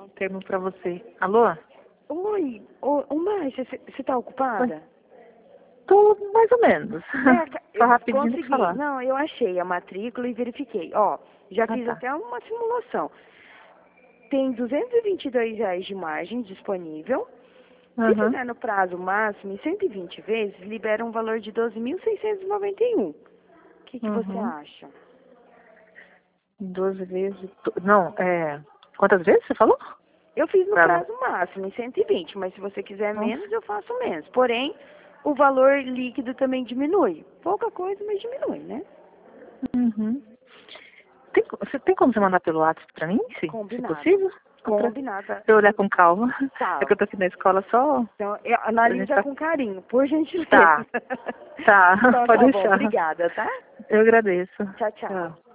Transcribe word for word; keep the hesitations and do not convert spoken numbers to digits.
termo pra você. Alô? Oi, ô, ô Márcia, você tá ocupada? Oi. Tô mais ou menos. É, Só eu rapidinho consegui. de falar. Não, eu achei a matrícula e verifiquei. Ó, já Ah, fiz tá. até uma simulação. Tem duzentos e vinte e dois reais de margem disponível. Se Uhum. fizer no prazo máximo, em cento e vinte vezes, libera um valor de doze mil seiscentos e noventa e um. O que, que você Uhum. acha? Doze vezes... Não, é... Quantas vezes você falou? Eu fiz no Prazo. prazo máximo, em cento e vinte, mas se você quiser Nossa. menos, eu faço menos. Porém, o valor líquido também diminui. Pouca coisa, mas diminui, né? Uhum. Tem, você tem como você mandar pelo WhatsApp pra mim, se, se Combinado. possível? Pra Combinado. pra eu olhar com calma. Tá. É que eu tô aqui na escola só... Então, eu- A gente analisa tá... com carinho, por gentileza. Tá. Tá, Então, pode tá bom. deixar. Obrigada, tá? Eu agradeço. Tchau, tchau. Tchau.